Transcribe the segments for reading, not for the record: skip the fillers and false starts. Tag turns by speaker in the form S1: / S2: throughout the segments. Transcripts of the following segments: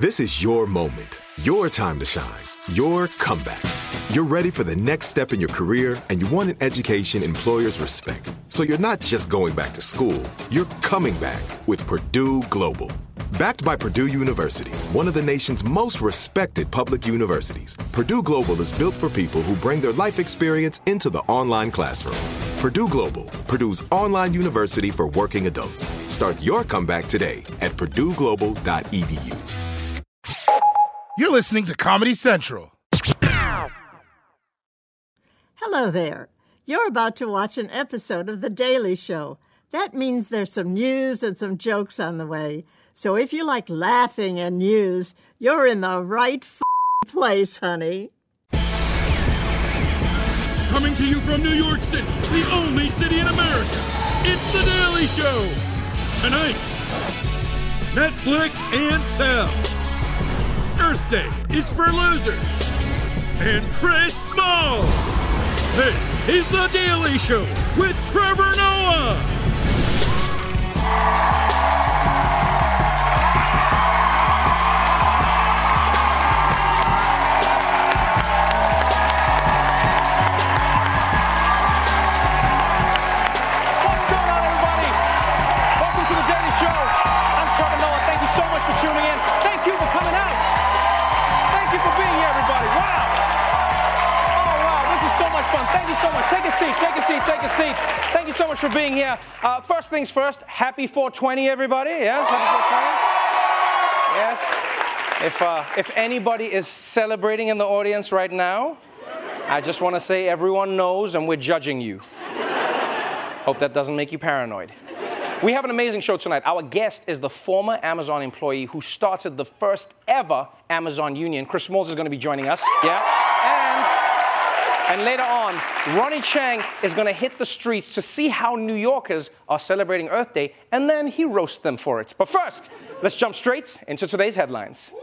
S1: This is your moment, your time to shine, your comeback. You're ready for the next step in your career, and you want an education employers respect. So you're not just going back to school, you're coming back with Purdue Global. Backed by Purdue University, one of the nation's most respected public universities, Purdue Global is built for people who bring their life experience into the online classroom. Purdue Global, Purdue's online university for working adults. Start your comeback today at purdueglobal.edu.
S2: You're listening to Comedy Central.
S3: Hello there. You're about to watch an episode of The Daily Show. That means there's some news and some jokes on the way. So if you like laughing and news, you're in the right place, honey.
S4: Coming to you from New York City, the only city in America, it's The Daily Show. Tonight, Netflix and Sal. Earth Day is for losers. And Chris Small. This is The Daily Show with Trevor Noah.
S5: Take a seat. Thank you so much for being here. First things first, happy 420, everybody. Yes, happy 420. Yes. If anybody is celebrating in the audience right now, I just want to say everyone knows and we're judging you. Hope that doesn't make you paranoid. We have an amazing show tonight. Our guest is the former Amazon employee who started the first ever Amazon union. Chris Smalls is going to be joining us. Yeah. And later on, Ronny Chieng is going to hit the streets to see how New Yorkers are celebrating Earth Day, and then he roasts them for it. But first, let's jump straight into today's headlines.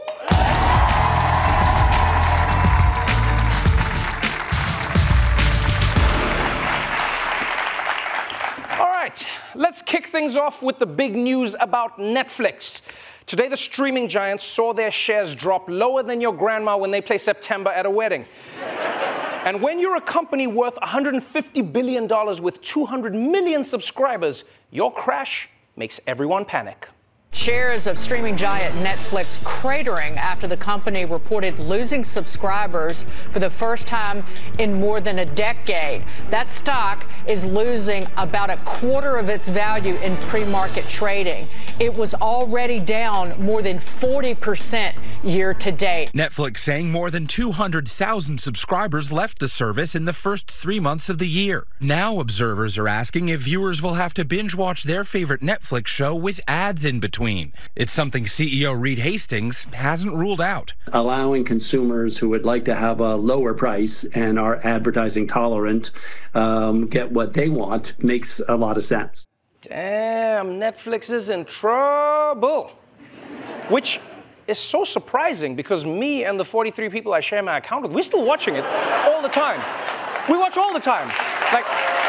S5: All right, let's kick things off with the big news about Netflix. Today, the streaming giants saw their shares drop lower than your grandma when they play September at a wedding. And when you're a company worth $150 billion with 200 million subscribers, your crash makes everyone panic.
S6: Shares of streaming giant Netflix cratering after the company reported losing subscribers for the first time in more than a decade. That stock is losing about a quarter of its value in pre-market trading. It was already down more than 40% year to date.
S7: Netflix saying more than 200,000 subscribers left the service in the first 3 months of the year. Now observers are asking if viewers will have to binge watch their favorite Netflix show with ads in between. It's something CEO Reed Hastings hasn't ruled out.
S8: Allowing consumers who would like to have a lower price and are advertising tolerant get what they want makes a lot of sense.
S5: Damn, Netflix is in trouble. Which is so surprising because me and the 43 people I share my account with, we're still watching it all the time. We watch all the time. Like,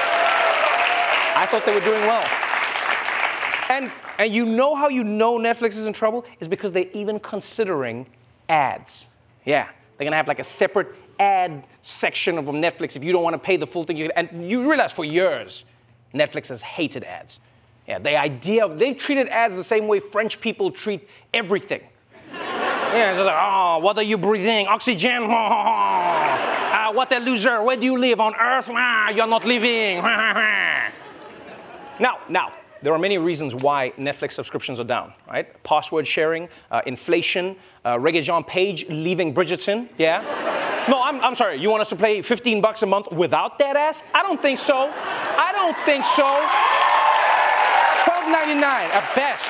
S5: I thought they were doing well. And you know how you know Netflix is in trouble? Is because they're even considering ads. Yeah, they're going to have like a separate ad section of Netflix if you don't want to pay the full thing. And you realize for years, Netflix has hated ads. Yeah, the idea of, they've treated ads the same way French people treat everything. Yeah, it's like, oh, what are you breathing? Oxygen? What a loser. Where do you live? On Earth? You're not living. Now, there are many reasons why Netflix subscriptions are down, right? Password sharing, inflation, Regé-Jean Page leaving Bridgerton, yeah? No, I'm sorry, you want us to pay $15 a month without that ass? I don't think so. $12.99 at best.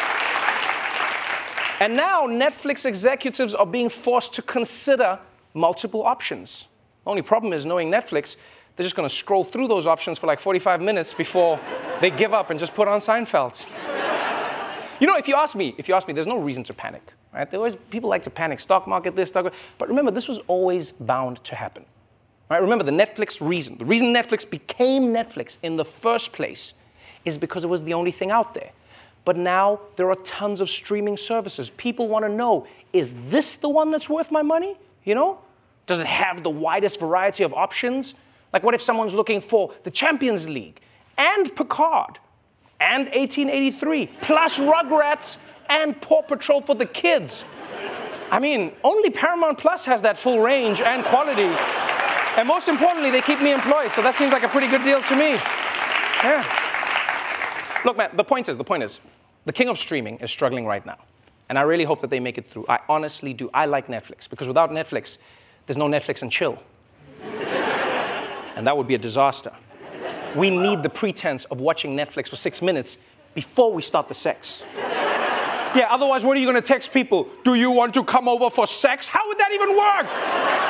S5: And now Netflix executives are being forced to consider multiple options. The only problem is, knowing Netflix, they're just going to scroll through those options for like 45 minutes before they give up and just put on Seinfeld. You know, if you ask me, there's no reason to panic, right? People like to panic, stock market this, stock, but remember, this was always bound to happen, right? Remember, the reason Netflix became Netflix in the first place is because it was the only thing out there. But now there are tons of streaming services. People want to know, is this the one that's worth my money? You know? Does it have the widest variety of options? Like, what if someone's looking for the Champions League and Picard and 1883 plus Rugrats and Paw Patrol for the kids? I mean, only Paramount Plus has that full range and quality. And most importantly, they keep me employed, so that seems like a pretty good deal to me. Yeah. Look, man, the point is, the king of streaming is struggling right now. And I really hope that they make it through. I honestly do. I like Netflix, because without Netflix, there's no Netflix and chill. And that would be a disaster. We need the pretense of watching Netflix for 6 minutes before we start the sex. Yeah, otherwise, what are you going to text people? Do you want to come over for sex? How would that even work?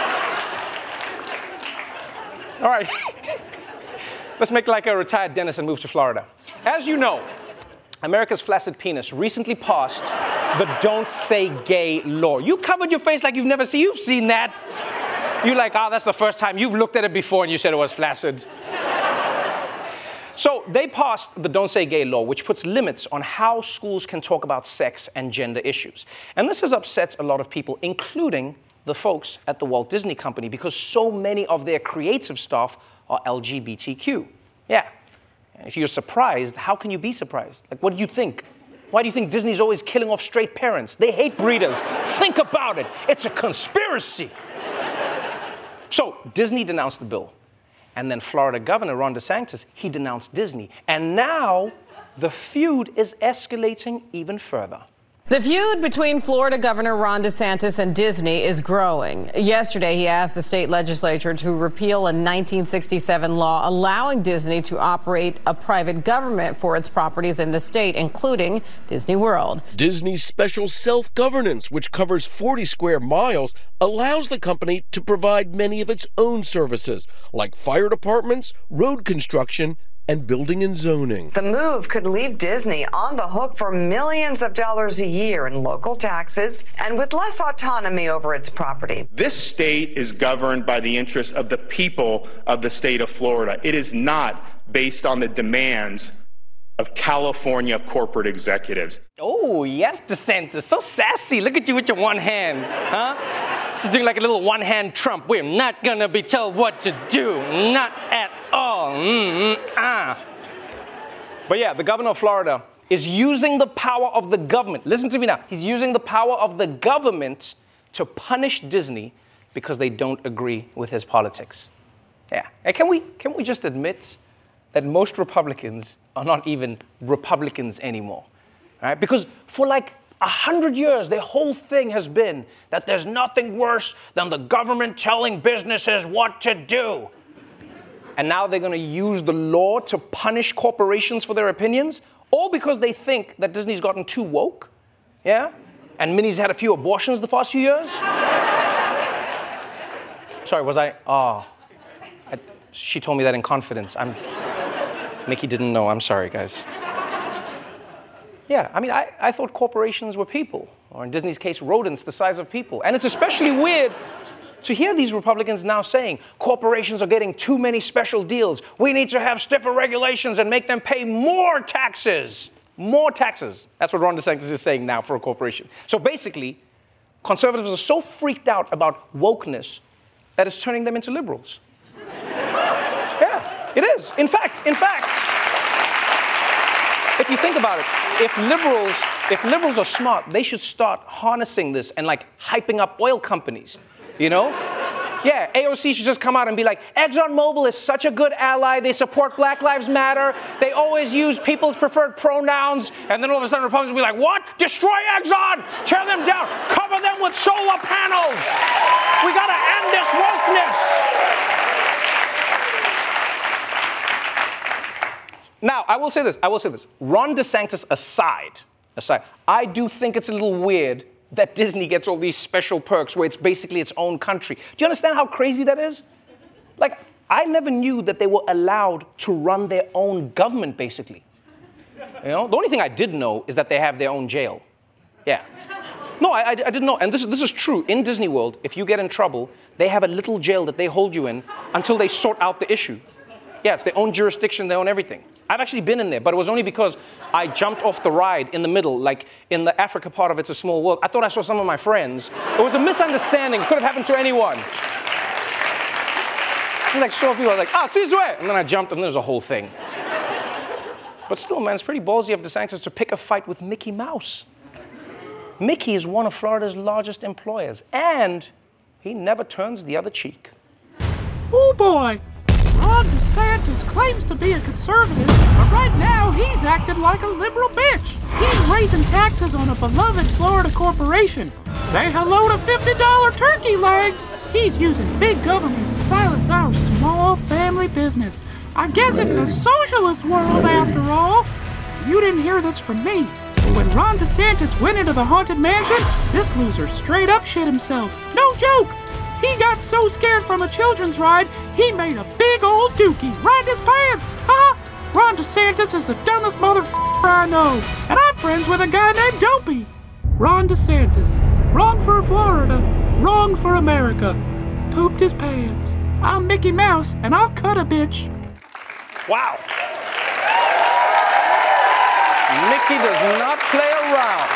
S5: All right. Let's make like a retired dentist and move to Florida. As you know, America's flaccid penis recently passed the Don't Say Gay law. You covered your face like you've never seen. You've seen that. You're like, oh, that's the first time. You've looked at it before and you said it was flaccid. So they passed the Don't Say Gay law, which puts limits on how schools can talk about sex and gender issues. And this has upset a lot of people, including the folks at the Walt Disney Company, because so many of their creative staff are LGBTQ. Yeah. And if you're surprised, how can you be surprised? Like, what do you think? Why do you think Disney's always killing off straight parents? They hate breeders. Think about it. It's a conspiracy. So Disney denounced the bill. And then Florida Governor Ron DeSantis, he denounced Disney. And now the feud is escalating even further.
S9: The feud between Florida Governor Ron DeSantis and Disney is growing. Yesterday, he asked the state legislature to repeal a 1967 law allowing Disney to operate a private government for its properties in the state, including Disney World.
S10: Disney's special self-governance, which covers 40 square miles, allows the company to provide many of its own services, like fire departments, road construction, and building and zoning.
S11: The move could leave Disney on the hook for millions of dollars a year in local taxes and with less autonomy over its property.
S12: This state is governed by the interests of the people of the state of Florida. It is not based on the demands of California corporate executives.
S5: Oh, yes, DeSantis. So sassy. Look at you with your one hand, huh? Just doing like a little one-hand Trump. We're not going to be told what to do. Not at all. But yeah, the governor of Florida is using the power of the government. Listen to me now. He's using the power of the government to punish Disney because they don't agree with his politics. Yeah. And can we just admit that most Republicans are not even Republicans anymore? Right? Because for like 100 years, the whole thing has been that there's nothing worse than the government telling businesses what to do. And now they're going to use the law to punish corporations for their opinions, all because they think that Disney's gotten too woke, yeah? And Minnie's had a few abortions the past few years. Sorry, was I? She told me that in confidence. Mickey didn't know. I'm sorry, guys. Yeah, I mean, I thought corporations were people, or in Disney's case, rodents the size of people. And it's especially weird to hear these Republicans now saying corporations are getting too many special deals. We need to have stiffer regulations and make them pay more taxes. More taxes. That's what Ron DeSantis is saying now for a corporation. So basically, conservatives are so freaked out about wokeness that it's turning them into liberals. Yeah, it is. In fact, if you think about it, if liberals are smart, they should start harnessing this and like hyping up oil companies, you know? Yeah, AOC should just come out and be like, ExxonMobil is such a good ally. They support Black Lives Matter. They always use people's preferred pronouns. And then all of a sudden Republicans will be like, what? Destroy Exxon! Tear them down! Cover them with solar panels! We gotta end this wokeness! Now, I will say this. Ron DeSantis aside, I do think it's a little weird that Disney gets all these special perks where it's basically its own country. Do you understand how crazy that is? Like, I never knew that they were allowed to run their own government, basically. You know, the only thing I did know is that they have their own jail. Yeah. No, I didn't know. And this is true. In Disney World, if you get in trouble, they have a little jail that they hold you in until they sort out the issue. Yeah, it's their own jurisdiction, their own everything. I've actually been in there, but it was only because I jumped off the ride in the middle, like in the Africa part of It's a Small World. I thought I saw some of my friends. It was a misunderstanding. It could have happened to anyone. I like saw people, I was like, Sizwe! And then I jumped, and there's a whole thing. But still, man, it's pretty ballsy of DeSantis to pick a fight with Mickey Mouse. Mickey is one of Florida's largest employers, and he never turns the other cheek.
S13: Oh boy! Ron DeSantis claims to be a conservative, but right now he's acting like a liberal bitch. He's raising taxes on a beloved Florida corporation. Say hello to $50 turkey legs. He's using big government to silence our small family business. I guess it's a socialist world after all. You didn't hear this from me. But when Ron DeSantis went into the Haunted Mansion, this loser straight up shit himself. No joke! He got so scared from a children's ride, he made a big old dookie right in his pants. Ron DeSantis is the dumbest motherfucker I know, and I'm friends with a guy named Dopey. Ron DeSantis. Wrong for Florida. Wrong for America. Pooped his pants. I'm Mickey Mouse, and I'll cut a bitch.
S5: Wow. Mickey does not play around.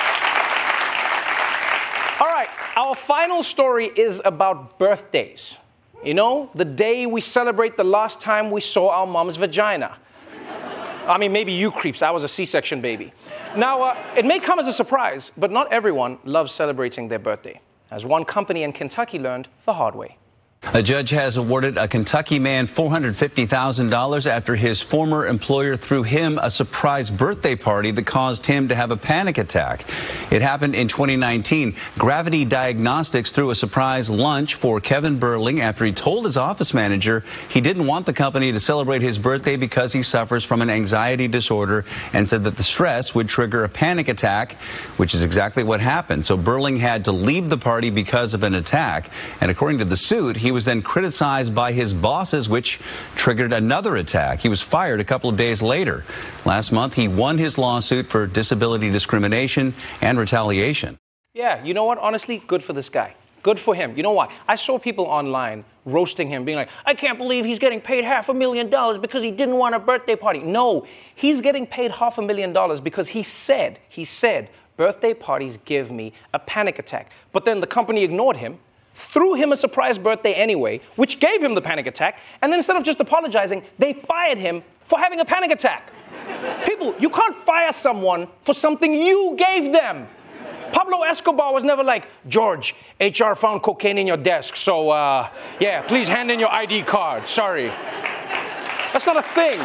S5: All right, our final story is about birthdays. You know, the day we celebrate the last time we saw our mom's vagina. I mean, maybe you creeps. I was a C-section baby. Now, it may come as a surprise, but not everyone loves celebrating their birthday, as one company in Kentucky learned the hard way.
S14: A judge has awarded a Kentucky man $450,000 after his former employer threw him a surprise birthday party that caused him to have a panic attack. It happened in 2019. Gravity Diagnostics threw a surprise lunch for Kevin Burling after he told his office manager he didn't want the company to celebrate his birthday because he suffers from an anxiety disorder, and said that the stress would trigger a panic attack, which is exactly what happened. So Burling had to leave the party because of an attack, and according to the suit, he was then criticized by his bosses, which triggered another attack. He was fired a couple of days later. Last month, he won his lawsuit for disability discrimination and retaliation.
S5: Yeah, you know what? Honestly, good for this guy. Good for him. You know why? I saw people online roasting him, being like, I can't believe he's getting paid $500,000 because he didn't want a birthday party. No, he's getting paid $500,000 because he said, birthday parties give me a panic attack. But then the company ignored him, threw him a surprise birthday anyway, which gave him the panic attack, and then instead of just apologizing, they fired him for having a panic attack. People, you can't fire someone for something you gave them. Pablo Escobar was never like, George, HR found cocaine in your desk, so yeah, please hand in your ID card. Sorry. That's not a thing.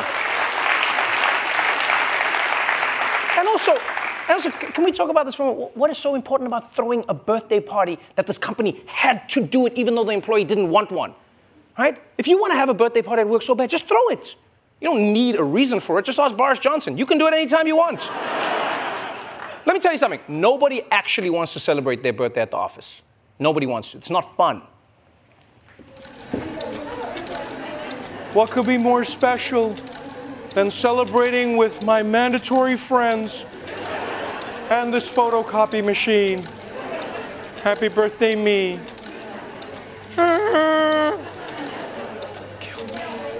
S5: And also, can we talk about this from what is so important about throwing a birthday party that this company had to do it even though the employee didn't want one, right? If you want to have a birthday party at work so bad, just throw it. You don't need a reason for it. Just ask Boris Johnson. You can do it anytime you want. Let me tell you something. Nobody actually wants to celebrate their birthday at the office. Nobody wants to. It's not fun. What could be more special than celebrating with my mandatory friends and this photocopy machine? Happy birthday, me. Kill me.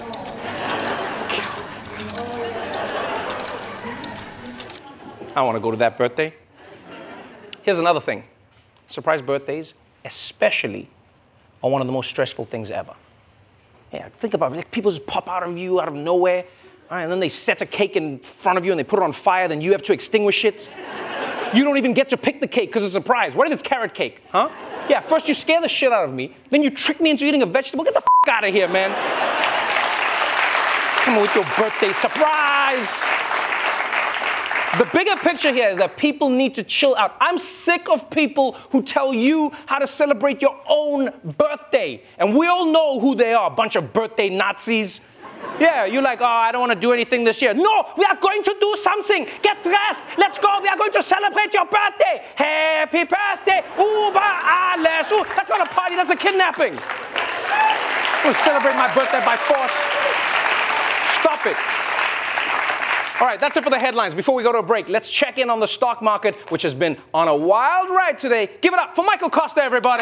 S5: I want to go to that birthday. Here's another thing. Surprise birthdays, especially, are one of the most stressful things ever. Yeah, think about it. Like, people just pop out of you out of nowhere, right, and then they set a cake in front of you and they put it on fire, then you have to extinguish it. You don't even get to pick the cake because it's a surprise. What if it's carrot cake, huh? Yeah, first you scare the shit out of me, then you trick me into eating a vegetable. Get the out of here, man. Come on with your birthday surprise. The bigger picture here is that people need to chill out. I'm sick of people who tell you how to celebrate your own birthday. And we all know who they are, a bunch of birthday Nazis. Yeah, you're like, oh, I don't want to do anything this year. No, we are going to do something. Get dressed. Let's go. We are going to celebrate your birthday. Happy birthday. Uba alles. That's not a party. That's a kidnapping. I'm going to celebrate my birthday by force. Stop it. All right, that's it for the headlines. Before we go to a break, let's check in on the stock market, which has been on a wild ride today. Give it up for Michael Costa, everybody.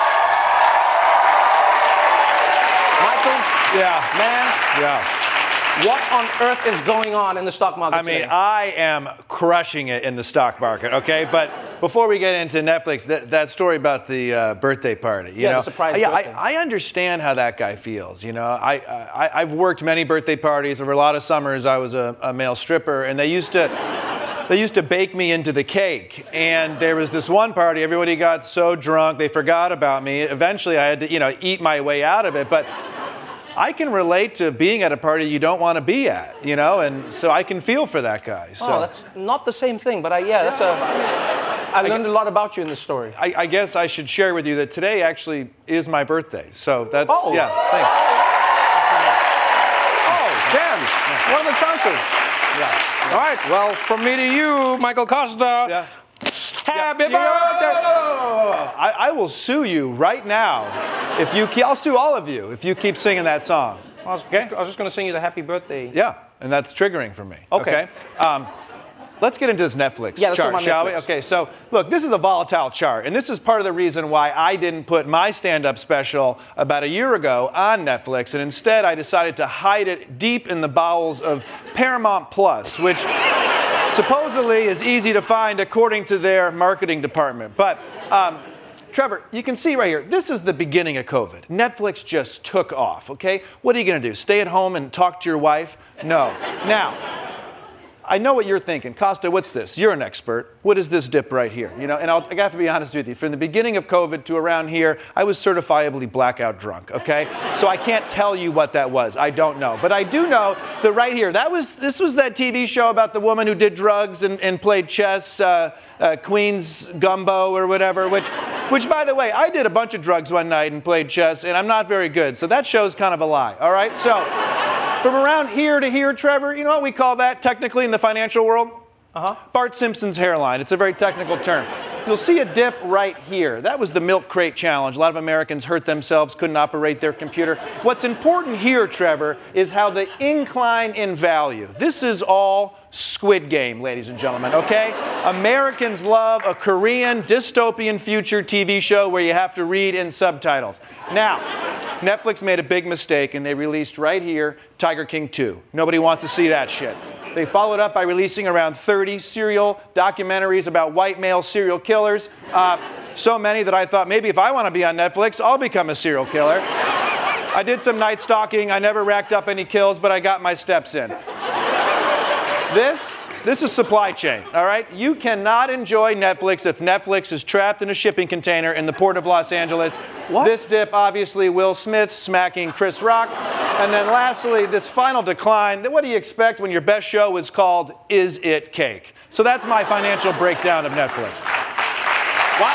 S5: Michael, yeah, man, yeah. What on earth is going on in the stock market
S15: I mean,
S5: today?
S15: I am crushing it in the stock market, okay? But before we get into Netflix, that story about the birthday party, you know?
S5: The surprise birthday.
S15: I understand how that guy feels, you know? I've worked many birthday parties. Over a lot of summers, I was a male stripper, and they used to bake me into the cake. And there was this one party, everybody got so drunk, they forgot about me. Eventually, I had to, eat my way out of it. But I can relate to being at a party you don't want to be at, and so I can feel for that guy. So.
S5: Oh, that's not the same thing, but I learned a lot about you in this story.
S15: I guess I should share with you that today actually is my birthday. So that's,
S5: thanks. Oh, damn, one of the chancers.
S15: Yeah.
S5: All right, well, from me to you, Michael Costa. Happy birthday!
S15: I will sue you right now. I'll sue all of you if you keep singing that song.
S5: I was just going to sing you the happy birthday.
S15: Yeah, and that's triggering for me.
S5: Okay.
S15: Let's get into this Netflix chart, shall we? Okay, so look, this is a volatile chart, and this is part of the reason why I didn't put my stand-up special about a year ago on Netflix, and instead I decided to hide it deep in the bowels of Paramount Plus, which supposedly is easy to find according to their marketing department. But Trevor, you can see right here, this is the beginning of COVID. Netflix just took off, okay? What are you going to do, stay at home and talk to your wife? No. Now, I know what you're thinking. Costa, what's this? You're an expert. What is this dip right here? And I have to be honest with you. From the beginning of COVID to around here, I was certifiably blackout drunk, okay? So I can't tell you what that was. I don't know. But I do know that right here, this was that TV show about the woman who did drugs and played chess, Queen's Gumbo or whatever, which, by the way, I did a bunch of drugs one night and played chess, and I'm not very good. So that show's kind of a lie, all right? So from around here to here, Trevor, you know what we call that technically in the financial world? Bart Simpson's hairline. It's a very technical term. You'll see a dip right here. That was the milk crate challenge. A lot of Americans hurt themselves, couldn't operate their computer. What's important here, Trevor, is how the incline in value. This is all Squid Game, ladies and gentlemen, okay? Americans love a Korean dystopian future TV show where you have to read in subtitles. Now, Netflix made a big mistake and they released right here Tiger King 2. Nobody wants to see that shit. They followed up by releasing around 30 serial documentaries about white male serial killers. So many that I thought maybe if I want to be on Netflix, I'll become a serial killer. I did some night stalking. I never racked up any kills, but I got my steps in. This is supply chain, all right? You cannot enjoy Netflix if Netflix is trapped in a shipping container in the port of Los Angeles. What? This dip, obviously, Will Smith smacking Chris Rock. And then lastly, this final decline. What do you expect when your best show is called Is It Cake? So that's my financial breakdown of Netflix.
S5: Wow.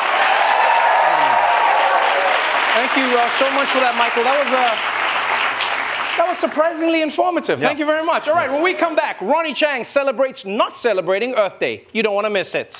S5: Thank you so much for that, Michael. That was surprisingly informative.
S15: Yeah.
S5: Thank you very much. All right, when we come back, Ronny Chieng celebrates not celebrating Earth Day. You don't want to miss it.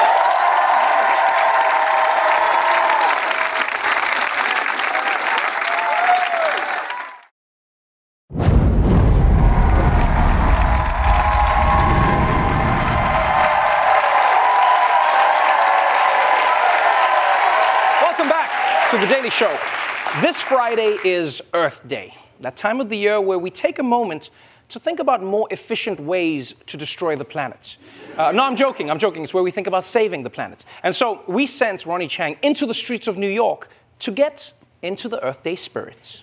S5: Welcome back to The Daily Show. This Friday is Earth Day. That time of the year where we take a moment to think about more efficient ways to destroy the planet. No, I'm joking. It's where we think about saving the planet. And so we sent Ronny Chieng into the streets of New York to get into the Earth Day spirits.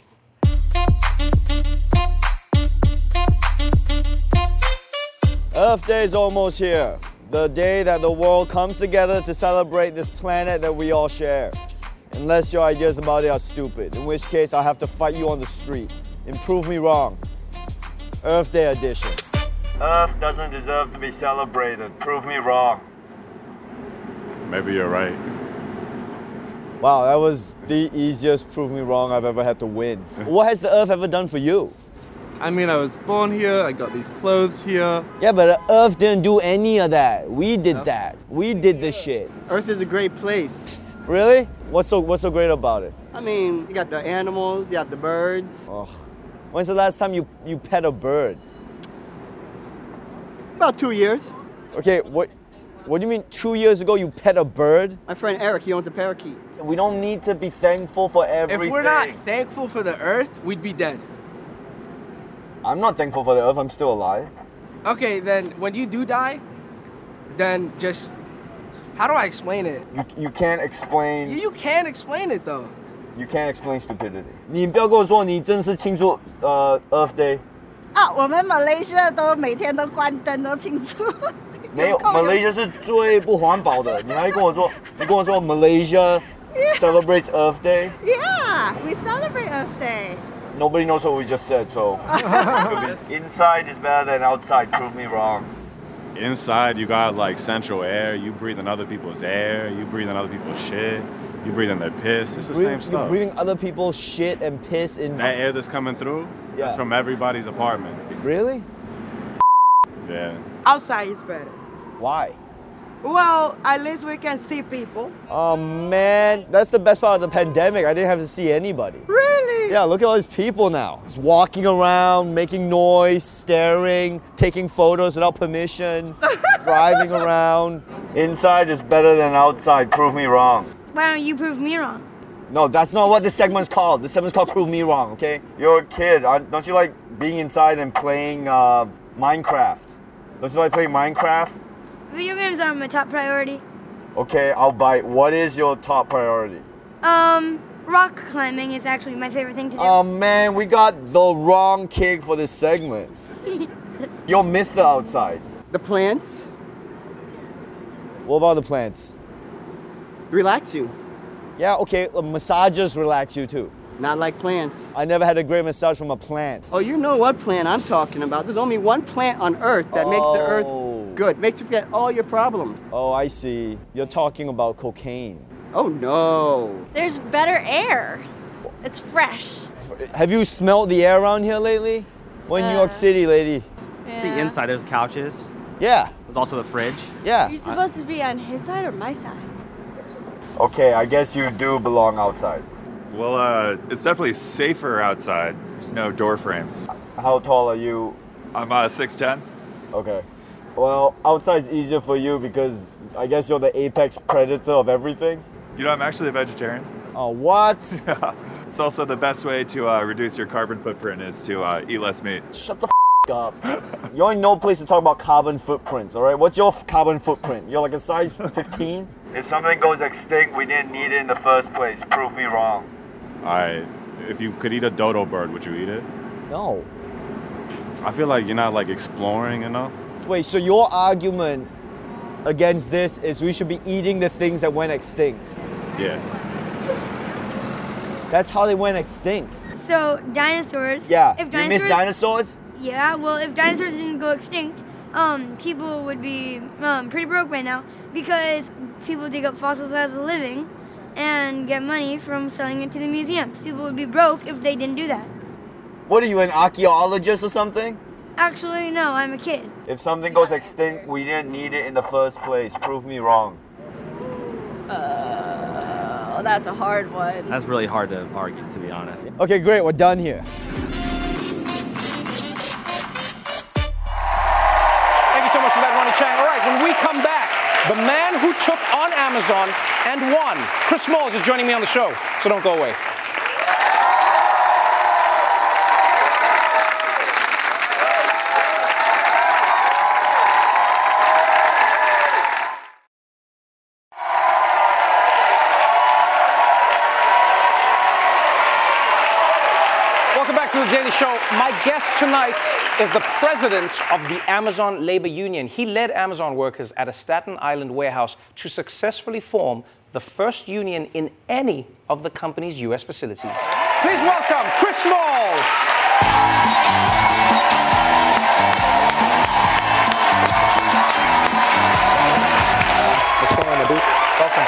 S16: Earth Day is almost here. The day that the world comes together to celebrate this planet that we all share. Unless your ideas about it are stupid, in which case I'll have to fight you on the street. And prove me wrong. Earth Day edition. Earth doesn't deserve to be celebrated. Prove me wrong.
S17: Maybe you're right.
S16: Wow, that was the easiest prove me wrong I've ever had to win. What has the Earth ever done for you?
S17: I mean, I was born here, I got these clothes here.
S16: Yeah, but the Earth didn't do any of that. We did that. We did the shit.
S18: Earth is a great place.
S16: Really? What's so great about it?
S18: I mean, you got the animals, you have the birds.
S16: Oh. When's the last time you pet a bird?
S18: About 2 years.
S16: Okay, what do you mean 2 years ago you pet a bird?
S18: My friend Eric, he owns a parakeet.
S16: We don't need to be thankful for everything.
S19: If we're not thankful for the Earth, we'd be dead.
S16: I'm not thankful for the earth. I'm still alive.
S19: Okay, then when you do die, then just... How do I explain it?
S16: You can't explain...
S19: You can't explain it, though.
S16: You can't explain stupidity. 你不要跟我说你真是庆祝Earth Day。
S20: 我们 Malaysia 都每天都关灯都庆祝。
S16: 没有 ，Malaysia 是最不环保的。你还跟我说 Malaysia celebrates Earth Day?
S20: Yeah, we celebrate Earth Day.
S16: Nobody knows what we just said, so inside is better than outside. Prove me wrong.
S21: Inside, you got like central air. You breathe in other people's air. You breathe in other people's shit. You breathe in their piss. It's the same stuff.
S16: You're breathing other people's shit and piss in...
S21: That air that's coming through, that's from everybody's apartment.
S16: Really?
S21: Yeah.
S22: Outside is better.
S16: Why?
S22: Well, at least we can see people.
S16: Oh man, that's the best part of the pandemic. I didn't have to see anybody.
S22: Really?
S16: Yeah, look at all these people now. Just walking around, making noise, staring, taking photos without permission, driving around. Inside is better than outside. Prove me wrong.
S23: Why don't you prove me wrong?
S16: No, that's not what this segment's called. This segment's called Prove Me Wrong, okay? You're a kid. Don't you like being inside and playing Minecraft? Don't you like playing Minecraft?
S23: Video games are my top priority.
S16: Okay, I'll bite. What is your top priority?
S23: Rock climbing is actually my favorite thing to do.
S16: Oh man, we got the wrong kid for this segment. You'll miss the outside.
S18: The plants.
S16: What about the plants?
S18: Relax you.
S16: Yeah, okay, massages relax you too.
S18: Not like plants.
S16: I never had a great massage from a plant.
S18: Oh, you know what plant I'm talking about. There's only one plant on Earth that makes the Earth good. Makes you forget all your problems.
S16: Oh, I see. You're talking about cocaine.
S18: Oh, no.
S24: There's better air. It's fresh.
S16: Have you smelled the air around here lately? We're in New York City, lady.
S24: Yeah.
S25: See, inside there's couches.
S16: Yeah.
S25: There's also the fridge.
S16: Yeah.
S24: You're supposed to be on his side or my side?
S16: Okay, I guess you do belong outside.
S26: Well, it's definitely safer outside. There's no door frames.
S16: How tall are you?
S26: I'm 6'10".
S16: Okay. Well, outside's easier for you because I guess you're the apex predator of everything.
S26: You know, I'm actually a vegetarian.
S16: Oh, what?
S26: It's also the best way to reduce your carbon footprint is to eat less meat.
S16: Shut the up. You're in no place to talk about carbon footprints, all right? What's your carbon footprint? You're like a size 15? If something goes extinct, we didn't need it in the first place. Prove me wrong.
S21: If you could eat a dodo bird, would you eat it?
S16: No.
S21: I feel like you're not like exploring enough.
S16: Wait, so your argument against this is we should be eating the things that went extinct?
S21: Yeah.
S16: That's how they went extinct.
S23: So, dinosaurs.
S16: Yeah.
S23: If
S16: you miss dinosaurs?
S23: Yeah, well, if dinosaurs didn't go extinct, people would be pretty broke right now because people dig up fossils as a living and get money from selling it to the museums. People would be broke if they didn't do that.
S16: What are you, an archaeologist or something?
S23: Actually, no, I'm a kid.
S16: If something goes extinct, we didn't need it in the first place. Prove me wrong.
S24: That's a hard one.
S25: That's really hard to argue, to be honest.
S16: Okay, great, we're done here.
S5: Thank you so much for that, Ronnie Chang. All right, when we come back, the man who took on Amazon and won, Chris Smalls, is joining me on the show, so don't go away. The Daily Show. My guest tonight is the president of the Amazon Labor Union. He led Amazon workers at a Staten Island warehouse to successfully form the first union in any of the company's U.S. facilities. Please welcome Chris Smalls. What's going on, my dude? Welcome.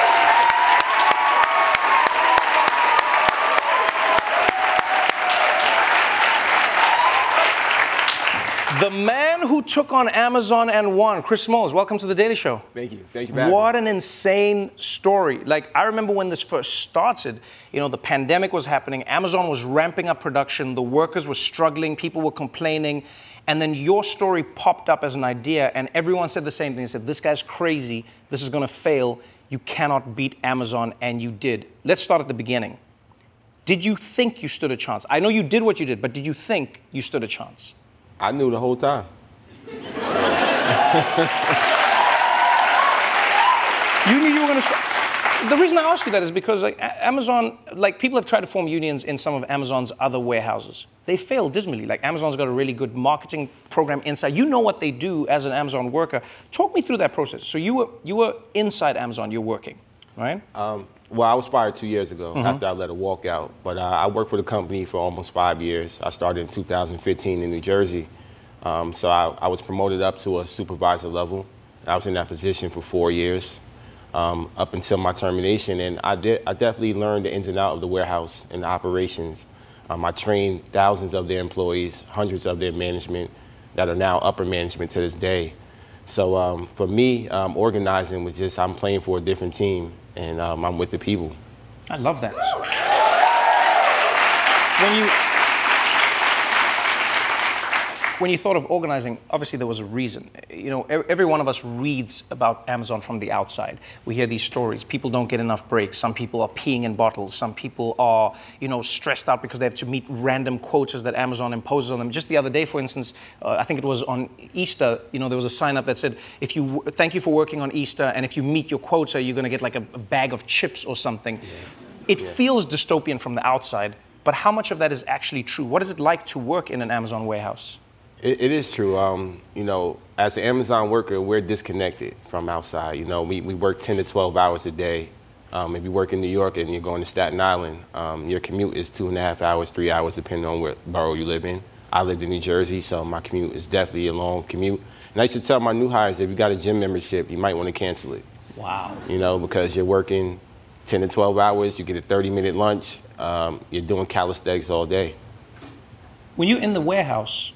S5: The man who took on Amazon and won, Chris Smalls, welcome to The Daily Show.
S27: Thank you. Thank you for having me.
S5: What an insane story. Like, I remember when this first started, you know, the pandemic was happening, Amazon was ramping up production, the workers were struggling, people were complaining, and then your story popped up as an idea, and everyone said the same thing. They said, this guy's crazy, this is gonna fail, you cannot beat Amazon, and you did. Let's start at the beginning. Did you think you stood a chance? I know you did what you did, but did you think you stood a chance?
S1: I knew the whole time.
S5: You knew you were going to. The reason I ask you that is because like Amazon, like people have tried to form unions in some of Amazon's other warehouses. They failed dismally. Like Amazon's got a really good marketing program inside. You know what they do as an Amazon worker. Talk me through that process. So you were inside Amazon. You're working, right?
S1: Well, I was fired 2 years ago after I let a walk out. But I worked for the company for almost 5 years. I started in 2015 in New Jersey. So I was promoted up to a supervisor level. I was in that position for 4 years. Up until my termination, and I definitely learned the ins and outs of the warehouse and the operations. I trained thousands of their employees, hundreds of their management that are now upper management to this day. So for me, organizing was just I'm playing for a different team, and I'm with the people.
S5: I love that. When you thought of organizing, obviously there was a reason. You know, every one of us reads about Amazon from the outside. We hear these stories. People don't get enough breaks. Some people are peeing in bottles. Some people are, you know, stressed out because they have to meet random quotas that Amazon imposes on them. Just the other day, for instance, I think it was on Easter, you know, there was a sign up that said, thank you for working on Easter, and if you meet your quota, you're gonna get like a bag of chips or something. Yeah. It feels dystopian from the outside, but how much of that is actually true? What is it like to work in an Amazon warehouse?
S1: It is true. You know, as an Amazon worker, we're disconnected from outside. You know, we work 10 to 12 hours a day. If you work in New York and you're going to Staten Island, your commute is 2.5 hours, 3 hours, depending on what borough you live in. I lived in New Jersey, so my commute is definitely a long commute. And I used to tell my new hires, if you got a gym membership, you might want to cancel it.
S5: Wow.
S1: You know, because you're working 10 to 12 hours, you get a 30-minute lunch, you're doing calisthenics all day.
S5: When you're in the warehouse,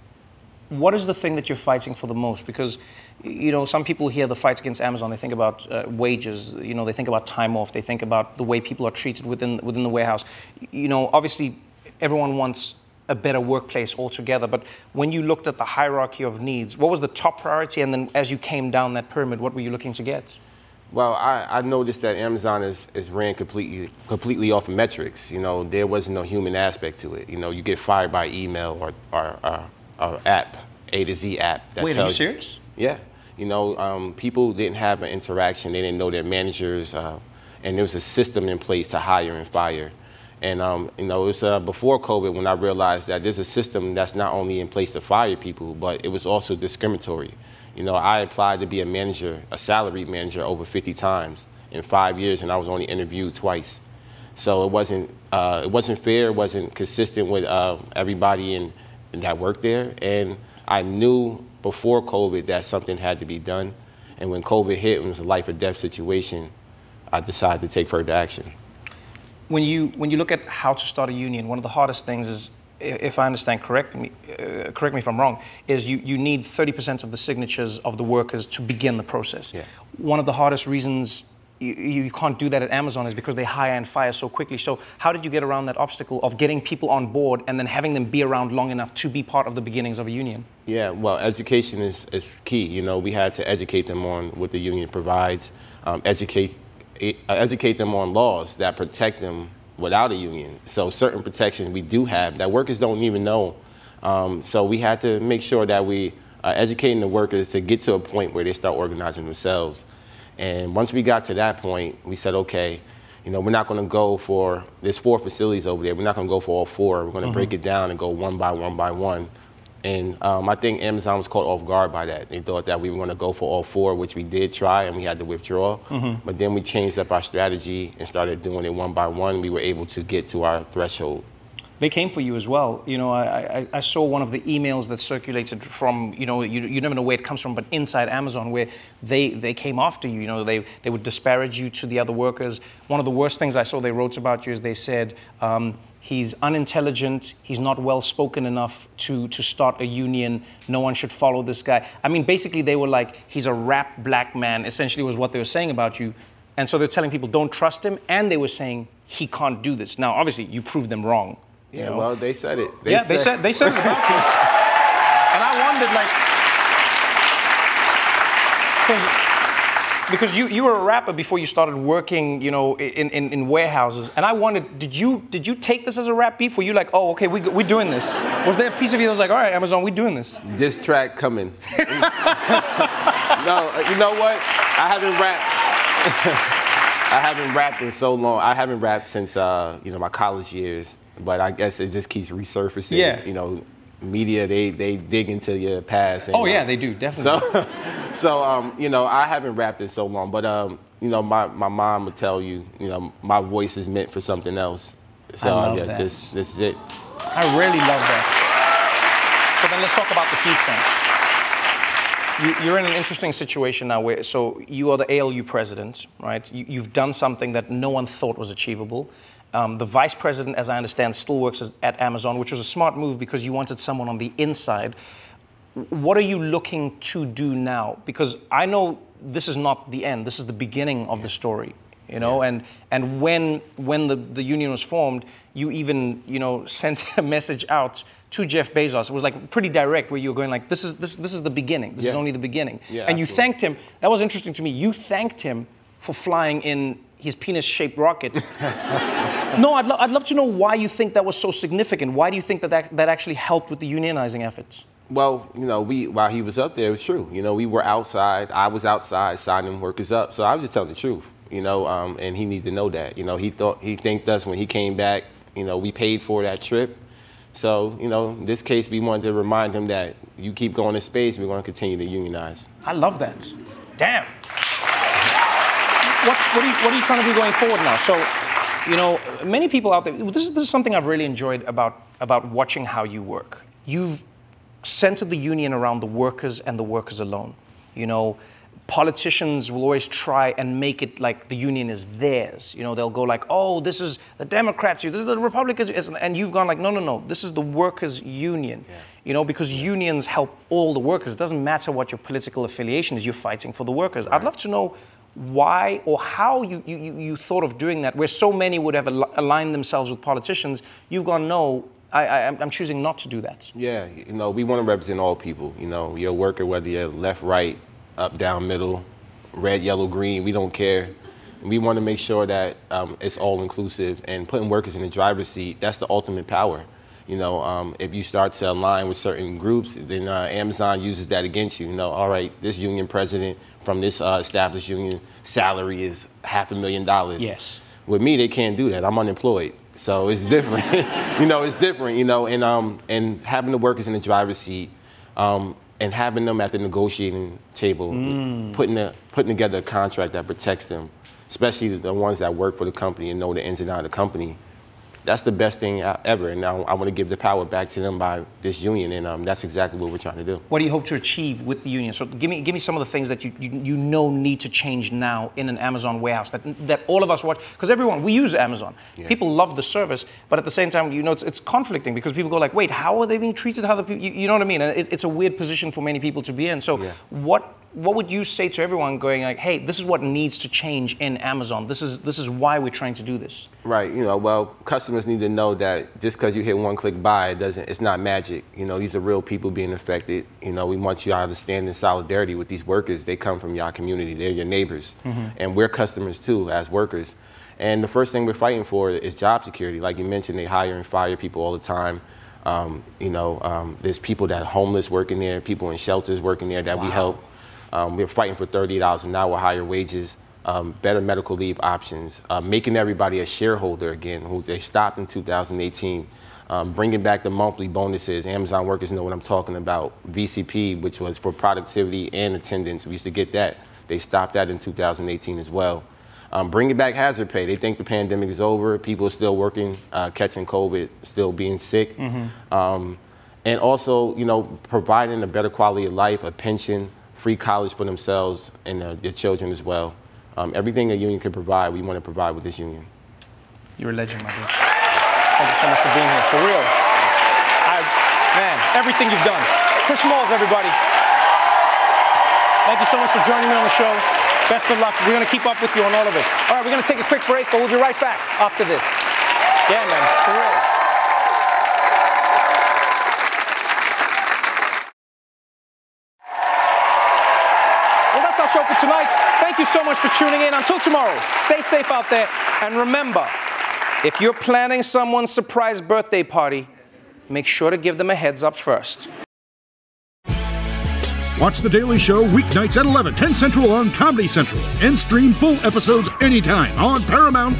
S5: what is the thing that you're fighting for the most? Because, you know, some people hear the fights against Amazon, they think about wages, you know, they think about time off, they think about the way people are treated within the warehouse. You know, obviously, everyone wants a better workplace altogether, but when you looked at the hierarchy of needs, what was the top priority? And then as you came down that pyramid, what were you looking to get?
S1: Well, I noticed that Amazon is ran completely off of metrics. You know, there wasn't no human aspect to it. You know, you get fired by email or app, A to Z app.
S5: Wait, are you serious?
S1: Yeah. You know, people didn't have an interaction. They didn't know their managers, and there was a system in place to hire and fire. And, you know, it was before COVID when I realized that there's a system that's not only in place to fire people, but it was also discriminatory. You know, I applied to be a manager, a salaried manager, over 50 times in 5 years, and I was only interviewed twice. So it wasn't fair, it wasn't consistent with everybody in that worked there. And I knew before COVID that something had to be done. And when COVID hit, it was a life or death situation, I decided to take further action.
S5: When you look at how to start a union, one of the hardest things is, if I understand, correct me if I'm wrong, is you need 30% of the signatures of the workers to begin the process.
S1: Yeah.
S5: One of the hardest reasons you can't do that at Amazon is because they hire and fire so quickly. So how did you get around that obstacle of getting people on board and then having them be around long enough to be part of the beginnings of a union?
S1: Yeah, well, education is key. You know, we had to educate them on what the union provides, educate them on laws that protect them without a union. So certain protections we do have that workers don't even know. So we had to make sure that we are educating the workers to get to a point where they start organizing themselves. And once we got to that point, we said, okay, you know, we're not going to go for, there's 4 facilities over there. We're not going to go for all 4. We're going to break it down and go one by one. And I think Amazon was caught off guard by that. They thought that we were going to go for all 4, which we did try, and we had to withdraw. But then we changed up our strategy and started doing it one by one. We were able to get to our threshold.
S5: They came for you as well. You know, I saw one of the emails that circulated from, you know, you never know where it comes from, but inside Amazon, where they came after you. You know, they would disparage you to the other workers. One of the worst things I saw they wrote about you is they said, he's unintelligent, he's not well-spoken enough to start a union, no one should follow this guy. I mean, basically they were like, he's a rap black man, essentially was what they were saying about you. And so they're telling people don't trust him, and they were saying he can't do this. Now, obviously, you proved them wrong.
S1: Yeah, you know? Well, they said it.
S5: They said it about you. And I wondered, like, because Because you were a rapper before you started working, you know, in warehouses, and I wondered, did you take this as a rap beef? Were you like, oh, okay, we're doing this? Was there a piece of you that was like, all right, Amazon, we're doing this?
S1: This track coming. No, you know what? I haven't rapped in so long. I haven't rapped since you know, my college years, but I guess it just keeps resurfacing.
S5: Yeah.
S1: You know, media, they dig into your past. And,
S5: oh yeah, they do, definitely.
S1: So you know, I haven't rapped in so long, but you know, my mom would tell you, you know, my voice is meant for something else. So
S5: I love
S1: yeah,
S5: that.
S1: this is it.
S5: I really love that. So then let's talk about the future. You're in an interesting situation now where, so you are the ALU president, right? You've done something that no one thought was achievable. The vice president, as I understand, still works at Amazon, which was a smart move because you wanted someone on the inside. What are you looking to do now? Because I know this is not the end. This is the beginning of the story, you know. And when the union was formed, you even, you know, sent a message out to Jeff Bezos. It was like pretty direct, where you were going like, this is the beginning. This is only the beginning.
S1: Yeah,
S5: and you
S1: absolutely.
S5: thanked him. That was interesting to me. You thanked him for flying in his penis-shaped rocket. No, I'd love to know why you think that was so significant. Why do you think that actually helped with the unionizing efforts?
S1: Well, you know, while he was up there, it was true. You know, we were outside. I was outside signing workers up. So I was just telling the truth, you know, and he needed to know that. You know, he thanked us when he came back. You know, we paid for that trip. So, you know, in this case, we wanted to remind him that you keep going to space, we're going to continue to unionize.
S5: I love that. Damn. What are you trying to do going forward now? So, you know, many people out there, this is something I've really enjoyed about watching how you work. You've centered the union around the workers and the workers alone. You know, politicians will always try and make it like the union is theirs. You know, they'll go like, oh, this is the Democrats, this is the Republicans, and you've gone like, no, this is the workers' union. Yeah. You know, because unions help all the workers. It doesn't matter what your political affiliation is, you're fighting for the workers. Right. I'd love to know why or how you thought of doing that, where so many would have aligned themselves with politicians. You've gone, no, I'm choosing not to do that.
S1: Yeah, you know, we want to represent all people. You know, you're a worker, whether you're left, right, up, down, middle, red, yellow, green, we don't care. We want to make sure that it's all inclusive, and putting workers in the driver's seat, that's the ultimate power. You know, if you start to align with certain groups, then Amazon uses that against you. You know, all right, this union president from this established union salary is $500,000.
S5: Yes.
S1: With me, they can't do that. I'm unemployed. So it's different. You know, it's different, you know, and having the workers in the driver's seat, and having them at the negotiating table, putting together a contract that protects them, especially the ones that work for the company and know the ins and outs of the company. That's the best thing ever, and now I want to give the power back to them by this union, and that's exactly what we're trying to do.
S5: What do you hope to achieve with the union? So give me some of the things that you know need to change now in an Amazon warehouse that all of us watch, because we use Amazon. Yeah. People love the service, but at the same time, you know, it's conflicting because people go like, wait, how are they being treated? How the people, you know what I mean? And it's a weird position for many people to be in. So yeah. What would you say to everyone going like, hey, this is what needs to change in Amazon. This is why we're trying to do this.
S1: Right. You know, well, customers need to know that just because you hit one-click buy, it's not magic. You know, these are real people being affected. You know, we want y'all to stand in solidarity with these workers. They come from your community. They're your neighbors. Mm-hmm. And we're customers too as workers. And the first thing we're fighting for is job security. Like you mentioned, they hire and fire people all the time. You know, there's people that are homeless working there, people in shelters working there that we help. We're fighting for $30 an hour, higher wages, better medical leave options, making everybody a shareholder again, who they stopped in 2018, bringing back the monthly bonuses. Amazon workers know what I'm talking about. VCP, which was for productivity and attendance, we used to get that. They stopped that in 2018 as well. Bringing back hazard pay. They think the pandemic is over. People are still working, catching COVID, still being sick. Mm-hmm. And also, you know, providing a better quality of life, a pension, free college for themselves and their children as well. Everything a union can provide, we want to provide with this union.
S5: You're a legend, my dude. Thank you so much for being here, for real. Man, everything you've done. Chris Smalls, everybody. Thank you so much for joining me on the show. Best of luck. We're going to keep up with you on all of it. All right, we're going to take a quick break, but we'll be right back after this. Yeah, man, for real. Show for tonight. Thank you so much for tuning in. Until tomorrow, stay safe out there. And remember, if you're planning someone's surprise birthday party, make sure to give them a heads up first.
S2: Watch The Daily Show weeknights at 11, 10 Central on Comedy Central. And stream full episodes anytime on Paramount+.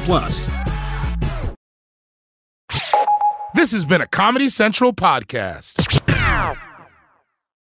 S3: This has been a Comedy Central podcast.